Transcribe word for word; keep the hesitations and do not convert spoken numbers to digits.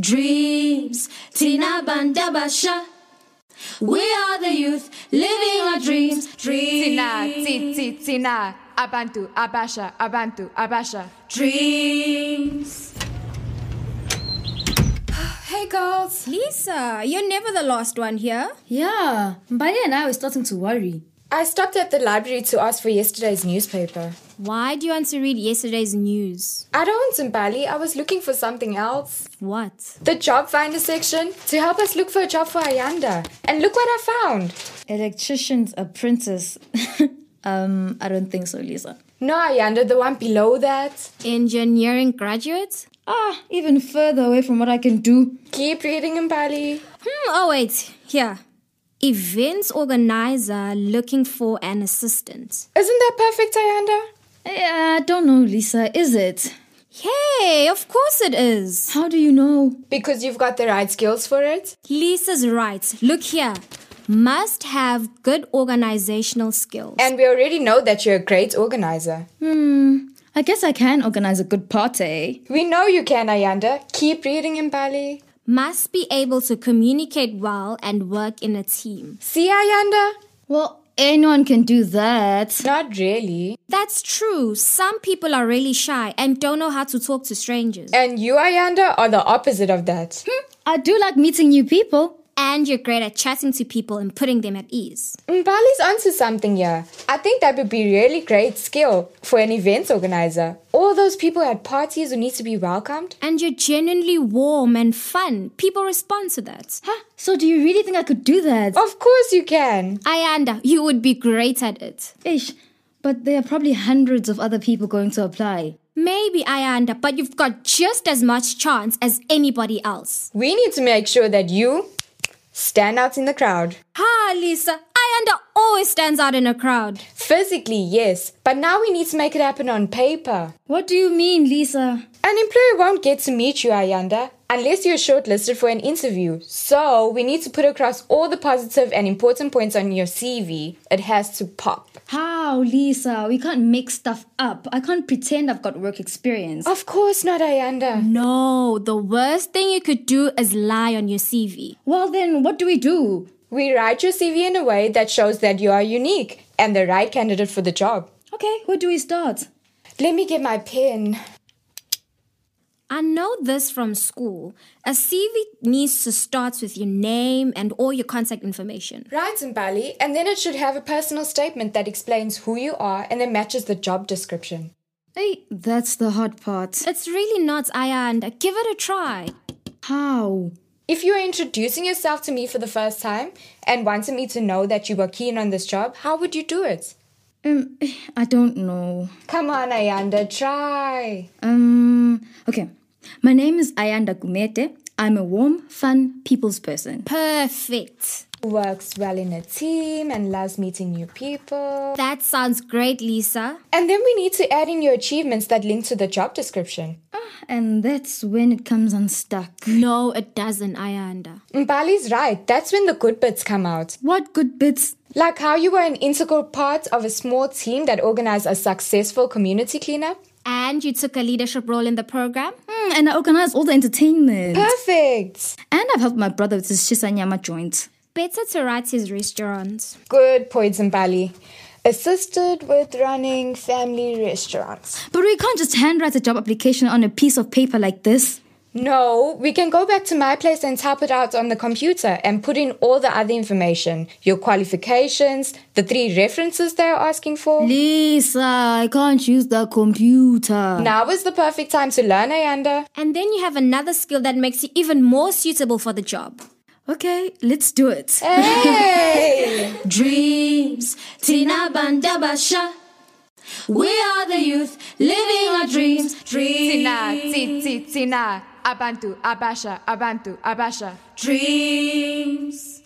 Dreams, Tina Bandabasha. We are the youth, living our dreams. Dreams. Tina, Tina, Tina, Abantu, Abasha, Abantu, Abasha. Dreams. Hey girls. Lisa, you're never the last one here. Yeah, Mbali and I were starting to worry. I stopped at the library to ask for yesterday's newspaper. Why do you want to read yesterday's news? I don't, Mbali. I was looking for something else. What? The job finder section to help us look for a job for Ayanda. And look what I found. Electrician's apprentice. um, I don't think so, Lisa. No, Ayanda, the one below that. Engineering graduate? Ah, even further away from what I can do. Keep reading, Mbali. Hmm, oh wait, here. Events organizer looking for an assistant. Isn't that perfect, Ayanda? I, I don't know, Lisa, is it? Hey, of course it is. How do you know? Because you've got the right skills for it. Lisa's right. Look here. Must have good organizational skills. And we already know that you're a great organizer. Hmm, I guess I can organize a good party. We know you can, Ayanda. Keep reading, Mbali. Must be able to communicate well and work in a team. See, Ayanda? Well, anyone can do that. Not really. That's true. Some people are really shy and don't know how to talk to strangers. And you, Ayanda, are the opposite of that. Hmm, I do like meeting new people. And you're great at chatting to people and putting them at ease. Mbali's onto something here. I think that would be really great skill for an events organizer. All those people at parties who need to be welcomed. And you're genuinely warm and fun. People respond to that. Huh? So do you really think I could do that? Of course you can. Ayanda, you would be great at it. Ish, but there are probably hundreds of other people going to apply. Maybe, Ayanda, but you've got just as much chance as anybody else. We need to make sure that you stand out in the crowd. Ha, Lisa. Ayanda always stands out in a crowd. Physically, yes. But now we need to make it happen on paper. What do you mean, Lisa? An employer won't get to meet you, Ayanda, unless you're shortlisted for an interview. So we need to put across all the positive and important points on your C V. It has to pop. How, Lisa? We can't make stuff up. I can't pretend I've got work experience. Of course not, Ayanda. No, the worst thing you could do is lie on your C V. Well then, what do we do? We write your C V in a way that shows that you are unique and the right candidate for the job. Okay, where do we start? Let me get my pen. I know this from school. A C V needs to start with your name and all your contact information. Right, Mbali, and then it should have a personal statement that explains who you are and then matches the job description. Hey, that's the hard part. It's really not, Ayanda. Give it a try. How? If you are introducing yourself to me for the first time and wanted me to know that you were keen on this job, how would you do it? Um, I don't know. Come on, Ayanda, try. Um, okay. My name is Ayanda Gumete. I'm a warm, fun, people's person. Perfect. Works well in a team and loves meeting new people. That sounds great, Lisa. And then we need to add in your achievements that link to the job description. Ah, and that's when it comes unstuck. No, it doesn't, Ayanda. Mbali's right. That's when the good bits come out. What good bits? Like how you were an integral part of a small team that organized a successful community cleanup. And you took a leadership role in the program? Mm, and I organized all the entertainment. Perfect. And I've helped my brother with his Shisanyama joint. Better to write his restaurant. Good points, Mbali. Assisted with running family restaurants. But we can't just handwrite a job application on a piece of paper like this. No, we can go back to my place and type it out on the computer and put in all the other information. Your qualifications, the three references they're asking for. Lisa, I can't use the computer. Now is the perfect time to learn, Ayanda. And then you have another skill that makes you even more suitable for the job. Okay, let's do it. Hey! Dreams, Tina Bandabasha. We are the youth, living our dreams. Dreams. Tina, Tina, Tina, Abantu, Abasha, Abantu, Abasha. Dreams.